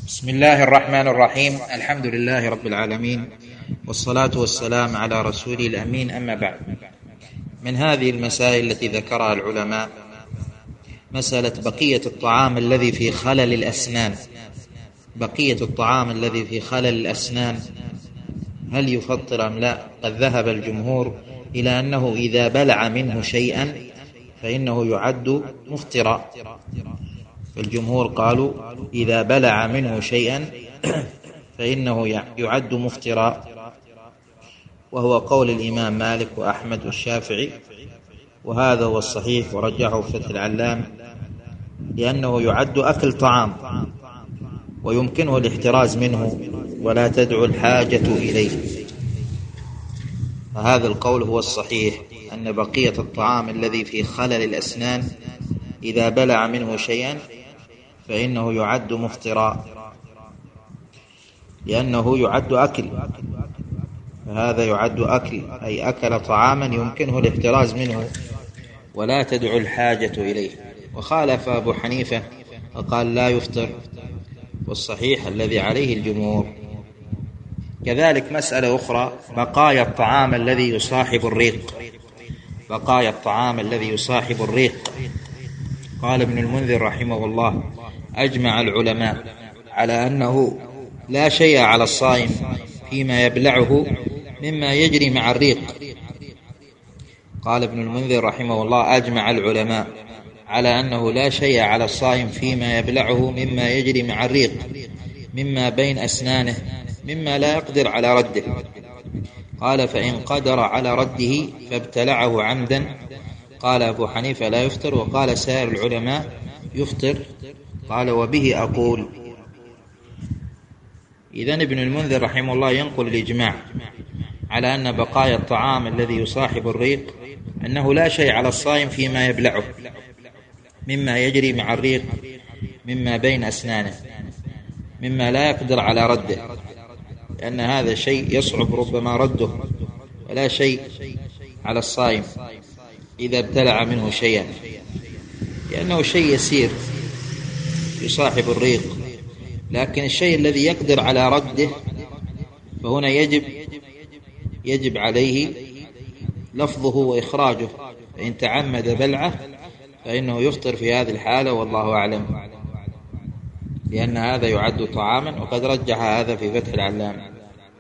بسم الله الرحمن الرحيم. الحمد لله رب العالمين، والصلاة والسلام على رسوله الأمين. أما بعد، من هذه المسائل التي ذكرها العلماء مسألة بقية الطعام الذي في خلل الأسنان. بقية الطعام الذي في خلل الأسنان هل يفطر أم لا؟ قد ذهب الجمهور إلى أنه إذا بلع منه شيئا فإنه يعد مفطرا. الجمهور قالوا إذا بلع منه شيئا فإنه يعد مفطرا، وهو قول الإمام مالك وأحمد والشافعي، وهذا هو الصحيح ورجحه فتح العلام، لأنه يعد أكل طعام ويمكنه الاحتراز منه ولا تدعو الحاجة إليه. فهذا القول هو الصحيح، أن بقية الطعام الذي في خلل الأسنان إذا بلع منه شيئا فإنه يعد مفطرا، لأنه يعد أكل، فهذا يعد أكل، أي أكل طعاما يمكنه الاحتراز منه ولا تدعو الحاجة إليه. وخالف أبو حنيفة وقال لا يفطر، والصحيح الذي عليه الجمهور. كذلك مسألة أخرى، بقايا الطعام الذي يصاحب الريق. بقايا الطعام الذي يصاحب الريق، قال ابن المنذر رحمه الله: أجمع العلماء على أنه لا شيء على الصائم فيما يبلعه مما يجري مع الريق. قال ابن المنذر رحمه الله: أجمع العلماء على أنه لا شيء على الصائم فيما يبلعه مما يجري مع الريق مما بين أسنانه مما لا يقدر على رده. قال: فإن قدر على رده فابتلعه عمدا، قال أبو حنيفة لا يفطر، وقال سائر العلماء يفطر. قال: وبه أقول. إذن ابن المنذر رحمه الله ينقل الإجماع على أن بقايا الطعام الذي يصاحب الريق أنه لا شيء على الصائم فيما يبلعه مما يجري مع الريق مما بين أسنانه مما لا يقدر على رده، لأن هذا شيء يصعب ربما رده، ولا شيء على الصائم إذا ابتلع منه شيئا، لأنه شيء يسير يصاحب الريق. لكن الشيء الذي يقدر على رده فهنا يجب عليه لفظه وإخراجه، فإن تعمد بلعه فإنه يفطر في هذه الحالة، والله أعلم، لأن هذا يعد طعاما، وقد رجح هذا في فتح العلام.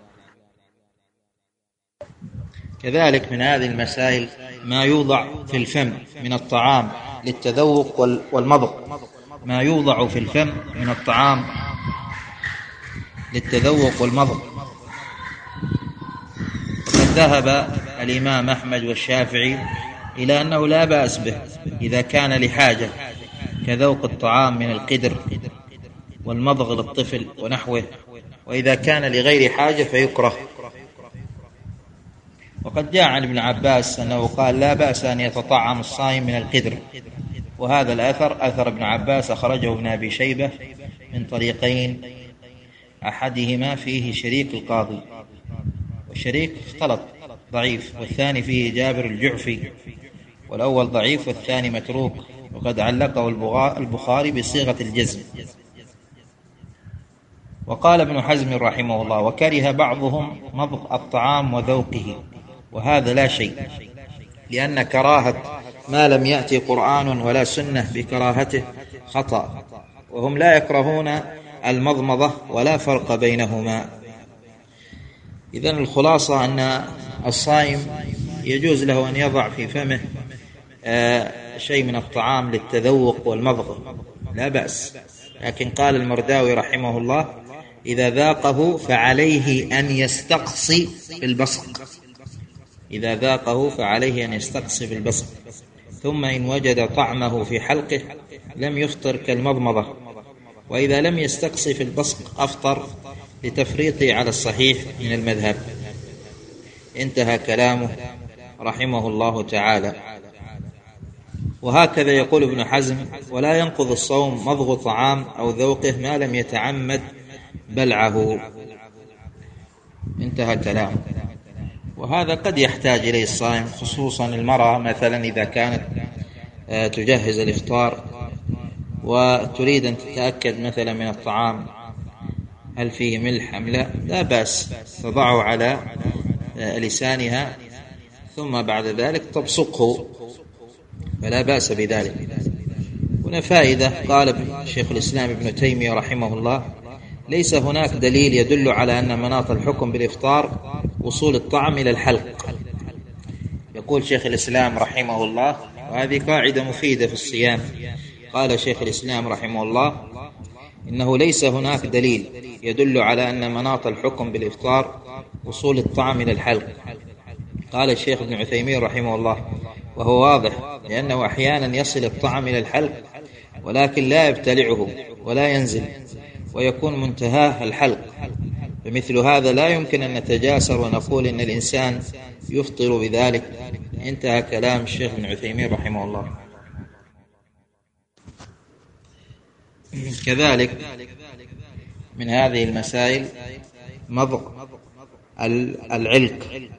كذلك من هذه المسائل ما يوضع في الفم من الطعام للتذوق والمضغ. ما يوضع في الفم من الطعام للتذوق والمضغ، وقد ذهب الإمام أحمد والشافعي إلى أنه لا بأس به إذا كان لحاجة، كذوق الطعام من القدر والمضغ للطفل ونحوه، وإذا كان لغير حاجة فيكره. وقد جاء عن ابن عباس أنه قال: لا بأس أن يتطعم الصائم من القدر، وهذا الأثر أثر ابن عباس أخرجه ابن أبي شيبة من طريقين، أحدهما فيه شريك القاضي، والشريك اختلط ضعيف، والثاني فيه جابر الجعفي، والأول ضعيف والثاني متروك، وقد علقه البخاري بصيغة الجزم. وقال ابن حزم رحمه الله: وكره بعضهم مضغ الطعام وذوقه، وهذا لا شيء، لأن كراهة ما لم يأتي قرآن ولا سنة بكراهته خطأ، وهم لا يكرهون المضمضة ولا فرق بينهما. إذن الخلاصة أن الصائم يجوز له أن يضع في فمه شيء من الطعام للتذوق والمضغ، لا بأس. لكن قال المرداوي رحمه الله: إذا ذاقه فعليه أن يستقصي بالبصق. إذا ذاقه فعليه أن يستقصي بالبصق، ثم إن وجد طعمه في حلقه لم يفطر كالمضمضة، وإذا لم يستقصي في البصق أفطر، لتفريطه على الصحيح من المذهب. انتهى كلامه رحمه الله تعالى. وهكذا يقول ابن حزم: ولا ينقض الصوم مضغ طعام أو ذوقه ما لم يتعمد بلعه. انتهى كلامه. وهذا قد يحتاج إليه الصائم، خصوصا المرأة مثلا إذا كانت تجهز الإفطار وتريد أن تتأكد مثلا من الطعام هل فيه ملح أم لا؟ لا بأس، تضعه على لسانها ثم بعد ذلك تبصقه، فلا بأس بذلك. هنا فائدة. قال شيخ الإسلام ابن تيمية رحمه الله: ليس هناك دليل يدل على أن مناط الحكم بالإفطار وصول الطعم إلى الحلق. يقول شيخ الإسلام رحمه الله، وهذه قاعدة مفيدة في الصيام. قال شيخ الإسلام رحمه الله: إنه ليس هناك دليل يدل على أن مناط الحكم بالإفطار وصول الطعم إلى الحلق. قال الشيخ ابن عثيمين رحمه الله: وهو واضح، لأنه أحيانا يصل الطعم إلى الحلق ولكن لا يبتلعه ولا ينزل، ويكون منتهاه الحلق، فمثل هذا لا يمكن أن نتجاسر ونقول إن الإنسان يفطر بذلك. انتهى كلام الشيخ ابن عثيمين رحمه الله. كذلك من هذه المسائل مضغ العلك،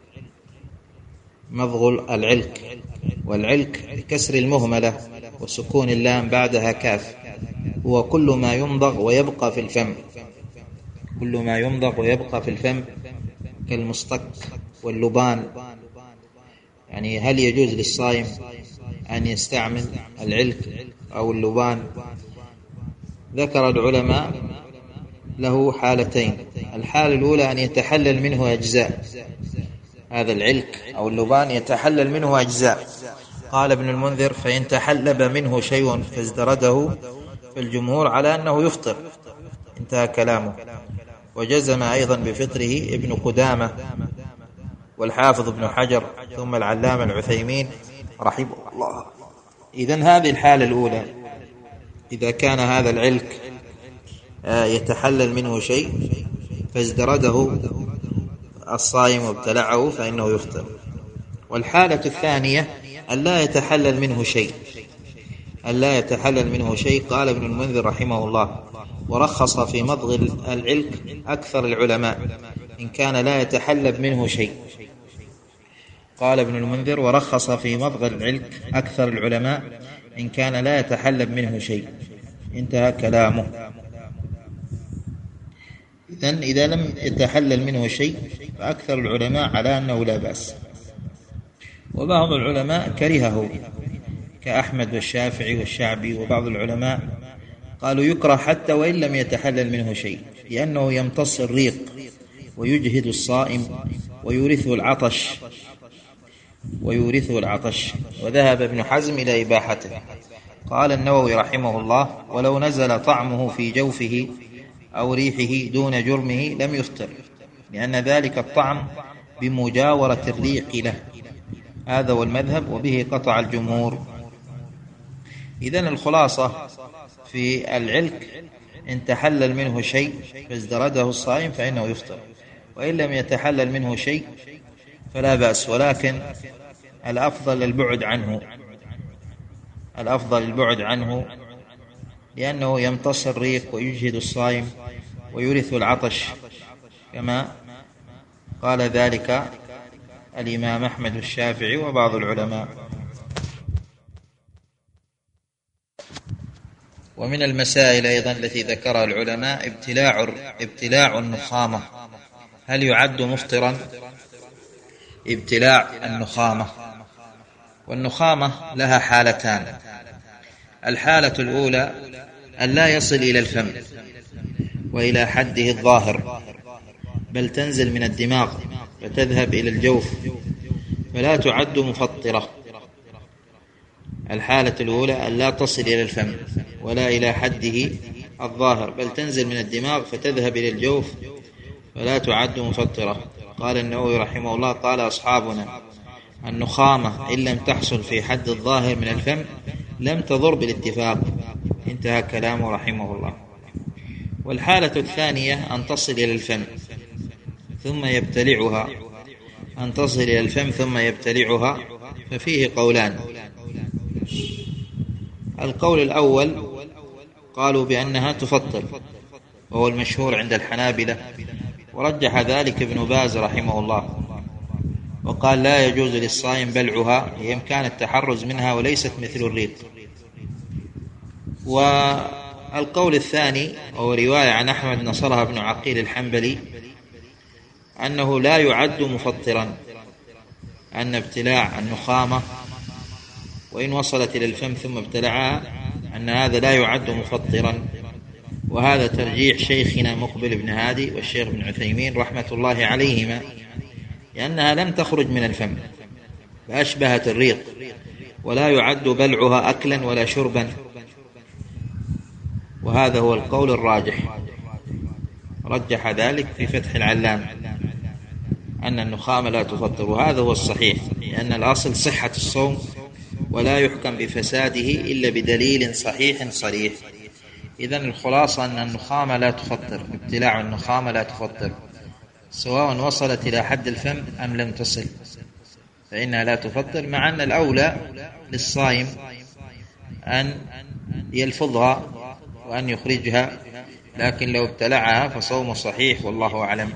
مضغ العلك، والعلك بكسر المهملة وسكون اللام بعدها كاف، هو كل ما يمضغ ويبقى في الفم، كل ما يمضغ ويبقى في الفم كالمصطك واللبان. يعني هل يجوز للصائم أن يستعمل العلك أو اللبان؟ ذكر العلماء له حالتين. الحالة الأولى أن يتحلل منه أجزاء، هذا العلك أو اللبان يتحلل منه أجزاء. قال ابن المنذر: فإن تحلب منه شيء فازدرده، فالجمهور على أنه يفطر. انتهى كلامه. وجزم أيضا بفطره ابن قدامة والحافظ ابن حجر ثم العلامة العثيمين رحمه الله. إذن هذه الحالة الأولى، إذا كان هذا العلك يتحلل منه شيء فازدرده الصائم وابتلعه فإنه يفطر. والحالة الثانية أن لا يتحلل منه شيء، أن لا يتحلل منه شيء. قال ابن المنذر رحمه الله: ورخص في مضغ العلك أكثر العلماء إن كان لا يتحلب منه شيء. قال ابن المنذر: ورخص في مضغ العلك أكثر العلماء إن كان لا يتحلب منه شيء. انتهى كلامه. إذن إذا لم يتحلل منه شيء فأكثر العلماء على أنه لا بأس، وبعض العلماء كرهه كأحمد والشافعي والشعبي، وبعض العلماء قالوا يكره حتى وإن لم يتحلل منه شيء، لأنه يمتص الريق ويجهد الصائم ويورثه العطش، وذهب ابن حزم إلى إباحته. قال النووي رحمه الله: ولو نزل طعمه في جوفه أو ريحه دون جرمه لم يفطر، لأن ذلك الطعم بمجاورة الريق له. هذا هو المذهب، وبه قطع الجمهور. إذن الخلاصة في العلك: إن تحلل منه شيء فازدرده الصائم فإنه يفطر، وإن لم يتحلل منه شيء فلا بأس، ولكن الأفضل البعد عنه لأنه يمتص الريق ويجهد الصائم ويورث العطش، كما قال ذلك الإمام أحمد الشافعي وبعض العلماء. ومن المسائل أيضا التي ذكرها العلماء ابتلاع النخامة. هل يعد مفطرا؟ ابتلاع النخامة. والنخامة لها حالتان: الحالة الأولى أن لا يصل إلى الفم وإلى حده الظاهر، بل تنزل من الدماغ وتذهب إلى الجوف، فلا تعد مفطرة. الحالة الأولى أن لا تصل إلى الفم ولا إلى حده الظاهر، بل تنزل من الدماغ فتذهب إلى الجوف، فلا تعد مفطرة. قال النووي رحمه الله: قال أصحابنا: النخامة إن لم تحصل في حد الظاهر من الفم لم تضر بالاتفاق. انتهى كلامه رحمه الله. والحالة الثانية أن تصل إلى الفم ثم يبتلعها، أن تصل إلى الفم ثم يبتلعها، ففيه قولان. القول الأول قالوا بأنها تفطر، وهو المشهور عند الحنابلة، ورجح ذلك ابن باز رحمه الله، وقال لا يجوز للصائم بلعها بإمكان التحرز منها وليست مثل الريق. القول الثاني وهو رواية عن أحمد نصرها ابن عقيل الحنبلي أنه لا يعد مفطرا، أن ابتلاع النخامة وإن وصلت إلى الفم ثم ابتلعها أن هذا لا يعد مفطرا، وهذا ترجيح شيخنا مقبل بن هادي والشيخ ابن عثيمين رحمة الله عليهما، لأنها لم تخرج من الفم فأشبهت الريق، ولا يعد بلعها أكلا ولا شربا، وهذا هو القول الراجح. رجح ذلك في فتح العلام أن النخامة لا تفطر، وهذا هو الصحيح، لأن الأصل صحة الصوم ولا يحكم بفساده إلا بدليل صحيح صريح. إذن الخلاصة أن النخامة لا تفطر، ابتلاع النخامة لا تفطر، سواء وصلت إلى حد الفم أم لم تصل فإنها لا تفطر، مع أن الأولى للصائم أن يلفظها وأن يخرجها، لكن لو ابتلعها فصومه صحيح والله أعلم.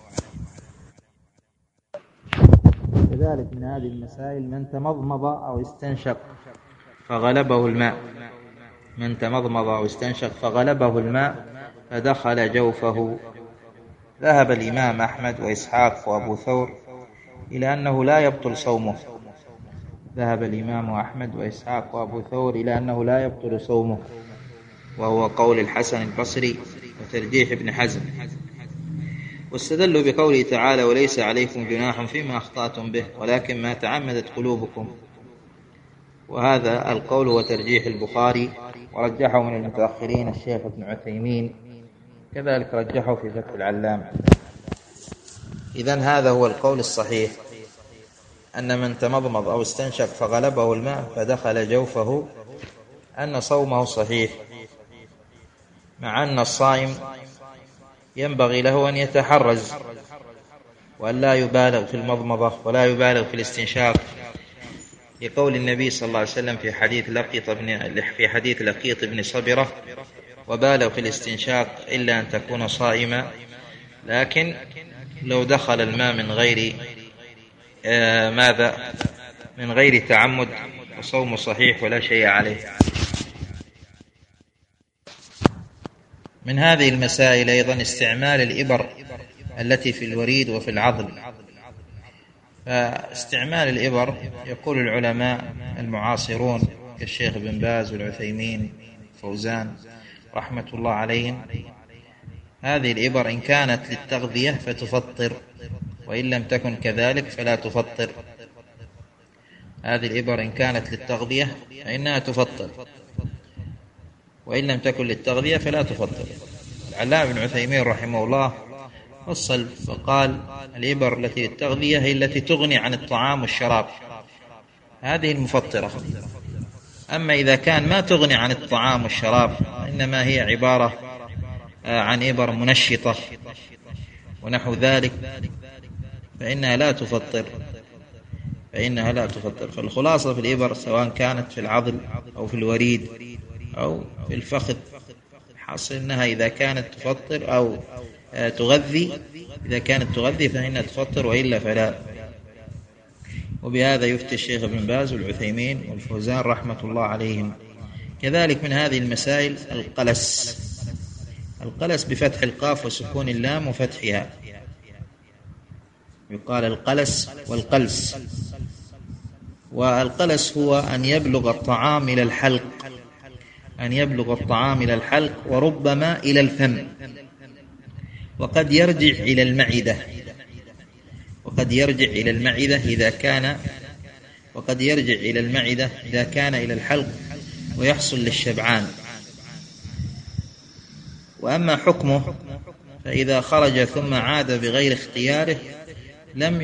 كذلك من هذه المسائل من تمضمض أو استنشق فغلبه الماء، من تمضمض أو استنشق فغلبه الماء فدخل جوفه. ذهب الإمام أحمد وإسحاق وأبو ثور إلى أنه لا يبطل صومه، ذهب الإمام أحمد وإسحاق وأبو ثور إلى أنه لا يبطل صومه، وهو قول الحسن البصري وترجيح ابن حزم، واستدلوا بقوله تعالى وليس عليكم جناح فيما أخطأتم به ولكن ما تعمدت قلوبكم، وهذا القول هو ترجيح البخاري ورجحه من المتأخرين الشيخ ابن عثيمين، كذلك رجحه في فتح العلام. إذن هذا هو القول الصحيح، أن من تمضمض أو استنشق فغلبه الماء فدخل جوفه أن صومه صحيح، مع أن الصائم ينبغي له أن يتحرز وأن لا يبالغ في المضمضة ولا يبالغ في الاستنشاق، لقول النبي صلى الله عليه وسلم في حديث لقيط بن صبرة وبالغ في الاستنشاق إلا أن تكون صائما، لكن لو دخل الماء من غير تعمد فصوم صحيح ولا شيء عليه. من هذه المسائل أيضا استعمال الإبر التي في الوريد وفي العضل. فاستعمال الإبر يقول العلماء المعاصرون كالشيخ بن باز والعثيمين فوزان رحمة الله عليهم، هذه الإبر إن كانت للتغذية فتفطر، وإن لم تكن كذلك فلا تفطر. هذه الإبر إن كانت للتغذية فإنها تفطر، وإن لم تكن للتغذية فلا تفطر. العلامة ابن عثيمين رحمه الله فصل فقال الإبر التي للتغذية هي التي تغني عن الطعام والشراب، هذه المفطرة. أما إذا كان ما تغني عن الطعام والشراب إنما هي عبارة عن إبر منشطة ونحو ذلك فإنها لا تفطر، فالخلاصة في الإبر سواء كانت في العضل أو في الوريد أو في الفخذ، حاصل أنها إذا كانت تفطر أو تغذي، إذا كانت تغذي فإنها تفطر وإلا فلا. وبهذا يفتي الشيخ ابن باز والعثيمين والفوزان رحمة الله عليهم. كذلك من هذه المسائل القلس بفتح القاف وسكون اللام وفتحها، يقال القلس والقلس. والقلس هو أن يبلغ الطعام إلى الحلق وربما إلى الفم، وقد يرجع إلى المعدة إذا كان إلى الحلق ويحصل للشبعان. وأما حكمه فإذا خرج ثم عاد بغير اختياره لم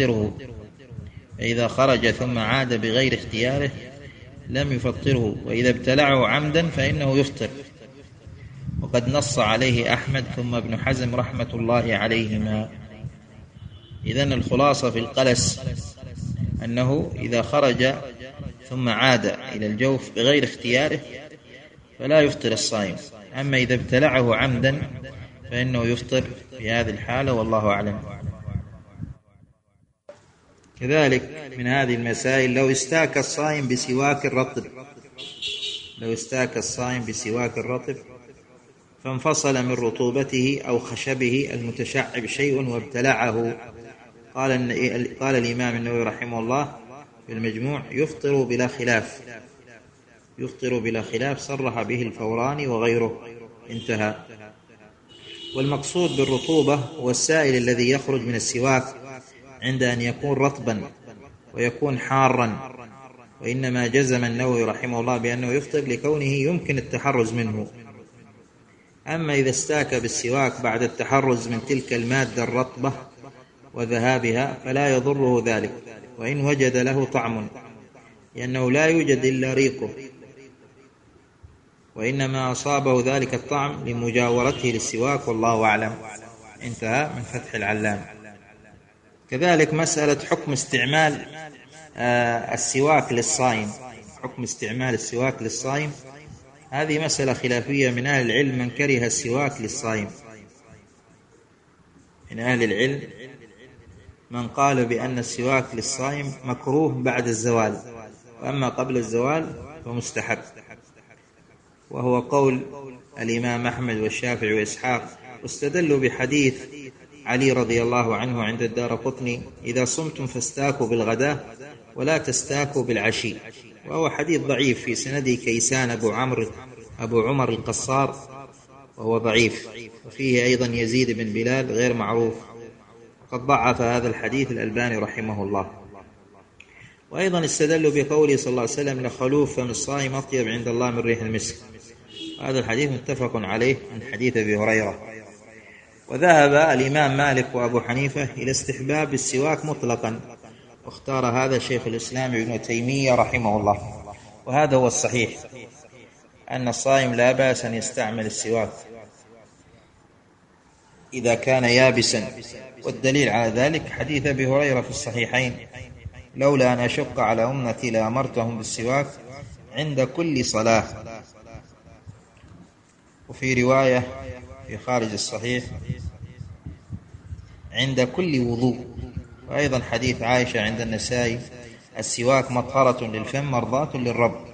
يفطره، وإذا ابتلعه عمدا فإنه يفطر، وقد نص عليه أحمد ثم ابن حزم رحمة الله عليهما. إذن الخلاصة في القلس أنه إذا خرج ثم عاد إلى الجوف بغير اختياره فلا يفطر الصائم، أما إذا ابتلعه عمدا فإنه يفطر في هذه الحالة والله أعلم. كذلك من هذه المسائل لو استاك الصائم بسواك الرطب فانفصل من رطوبته أو خشبه المتشعب شيء وابتلعه. قال الإمام النووي رحمه الله في المجموع: يفطر بلا خلاف، يفطر بلا خلاف، صرح به الفوراني وغيره. انتهى. والمقصود بالرطوبة هو السائل الذي يخرج من السواك عند أن يكون رطبا ويكون حارا، وإنما جزم النووي رحمه الله بأنه يفطر لكونه يمكن التحرز منه. أما إذا استاك بالسواك بعد التحرز من تلك المادة الرطبة وذهابها فلا يضره ذلك، وإن وجد له طعم، لأنه لا يوجد إلا ريقه، وإنما أصابه ذلك الطعم لمجاورته للسواك، والله أعلم. انتهى من فتح العلام. كذلك مسألة حكم استعمال السواك للصائم، حكم استعمال السواك للصائم، هذه مسألة خلافية من أهل العلم. من كره السواك للصائم من أهل العلم من قال بأن السواك للصائم مكروه بعد الزوال، وأما قبل الزوال فمستحب، وهو قول الإمام أحمد والشافعي وإسحاق. واستدلوا بحديث علي رضي الله عنه عند الدارقطني: إذا صمتم فاستاكوا بالغداء ولا تستاكوا بالعشي، وهو حديث ضعيف في سنده كيسان أبو عمر القصار، وهو ضعيف، وفيه أيضا يزيد بن بلال غير معروف، وقد ضعف هذا الحديث الألباني رحمه الله. وأيضا استدلوا بقوله صلى الله عليه وسلم: لخلوف فم الصائم أطيب عند الله من ريح المسك، هذا الحديث متفق عليه من حديث أبي هريرة. وذهب الإمام مالك وأبو حنيفة إلى استحباب السواك مطلقا، واختار هذا شيخ الإسلام ابن تيمية رحمه الله، وهذا هو الصحيح، أن الصائم لا بأس أن يستعمل السواك إذا كان يابسا. والدليل على ذلك حديث أبي هريرة في الصحيحين: لولا أن أشق على أمتي لأمرتهم بالسواك عند كل صلاة. وفي رواية في خارج الصحيح: عند كل وضوء. وأيضا حديث عائشة عند النسائي: السواك مطهرة للفم مرضاة للرب.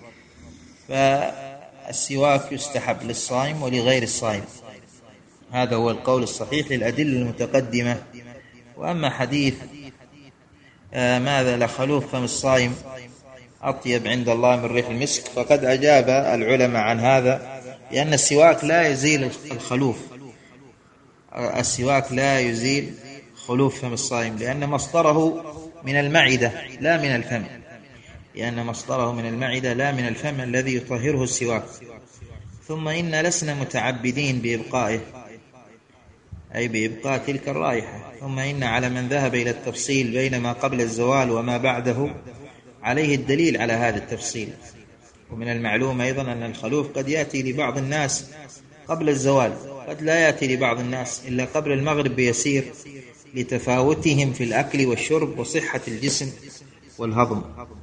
فالسواك يستحب للصائم ولغير الصائم، هذا هو القول الصحيح للأدلة المتقدمة. وأما حديث ماذا لخلوف فم الصائم أطيب عند الله من ريح المسك، فقد أجاب العلماء عن هذا، لأن السواك لا يزيل الخلوف، السواك لا يزيل خلوف فم الصائم، لأن مصدره من المعدة لا من الفم، لأن مصدره من المعدة لا من الفم الذي يطهره السواك. ثم إن لسنا متعبدين بإبقائه، أي بإبقاء تلك الرائحة. ثم إن على من ذهب إلى التفصيل بين ما قبل الزوال وما بعده عليه الدليل على هذا التفصيل. ومن المعلوم أيضا أن الخلوف قد يأتي لبعض الناس قبل الزوال، قد لا يأتي لبعض الناس إلا قبل المغرب بيسير، لتفاوتهم في الأكل والشرب وصحة الجسم والهضم.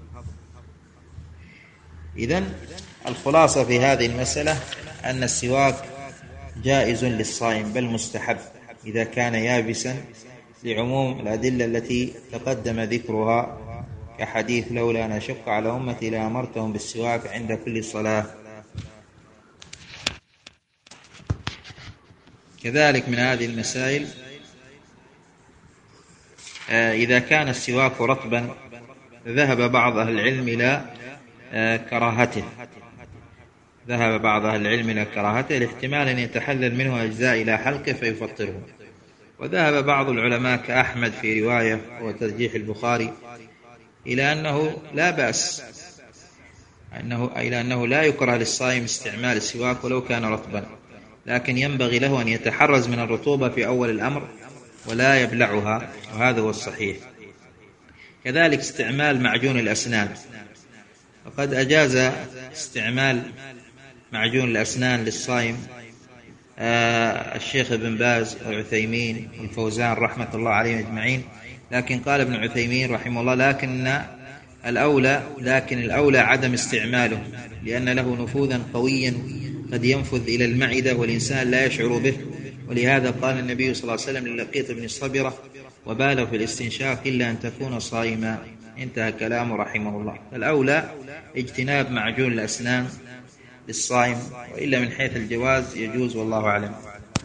إذن الخلاصة في هذه المسألة أن السواك جائز للصائم، بل مستحب إذا كان يابسا، لعموم الأدلة التي تقدم ذكرها، كحديث لولا أن أشق على أمتي لأمرتهم بالسواك عند كل صلاة. كذلك من هذه المسائل إذا كان السواك رطبا، ذهب بعض أهل العلم إلى كراهته، ذهب بعض أهل العلم إلى كراهته لاحتمال أن يتحلل منه أجزاء إلى حلقه فيفطره. وذهب بعض العلماء كأحمد في رواية وترجيح البخاري إلى أنه لا بأس، إلى أنه لا يكره للصائم استعمال السواك ولو كان رطبا، لكن ينبغي له أن يتحرز من الرطوبة في أول الأمر ولا يبلعها، وهذا هو الصحيح. كذلك استعمال معجون الأسنان، وقد أجاز استعمال معجون الأسنان للصائم الشيخ ابن باز والعثيمين والفوزان رحمة الله عليهم أجمعين. لكن قال ابن عثيمين رحمه الله: لكن الأولى عدم استعماله، لأن له نفوذا قويا قد ينفذ إلى المعدة والإنسان لا يشعر به. ولهذا قال النبي صلى الله عليه وسلم للقيط بن الصبرة: وبالغ في الاستنشاق إلا أن تكون صائما. انتهى كلامه رحمه الله. الأولى اجتناب معجون الأسنان للصائم، وإلا من حيث الجواز يجوز والله أعلم.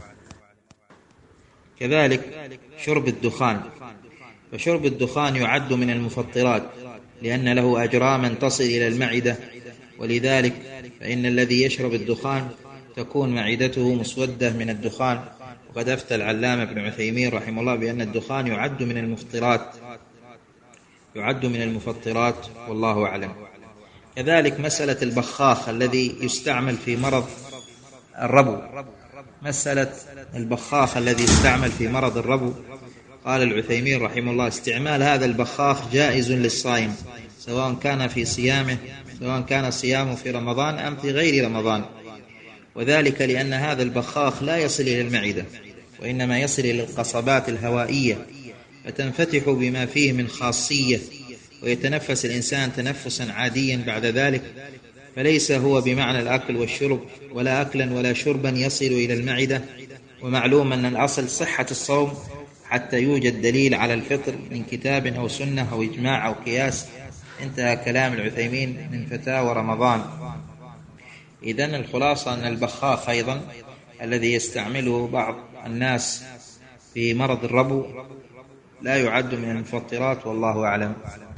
كذلك شرب الدخان، فشرب الدخان يعد من المفطرات لأن له أجراما تصل إلى المعدة، ولذلك فإن الذي يشرب الدخان تكون معدته مسودة من الدخان. وقد أفتى العلامة ابن عثيمين رحمه الله بأن الدخان يعد من المفطرات والله أعلم. كذلك مسألة البخاخ الذي يستعمل في مرض الربو، قال العثيمين رحمه الله استعمال هذا البخاخ جائز للصائم سواء كان صيامه في رمضان أم في غير رمضان، وذلك لأن هذا البخاخ لا يصل إلى المعدة وإنما يصل إلى القصبات الهوائية، فتنفتح بما فيه من خاصية، ويتنفس الإنسان تنفسا عاديا بعد ذلك، فليس هو بمعنى الأكل والشرب، ولا أكلا ولا شربا يصل إلى المعدة. ومعلوم أن الأصل صحة الصوم حتى يوجد دليل على الفطر من كتاب أو سنة أو إجماع أو قياس. انتهى كلام العثيمين من فتاوى رمضان. إذن الخلاصة أن البخاخ أيضا الذي يستعمله بعض الناس في مرض الربو لا يعد من المفطرات والله أعلم.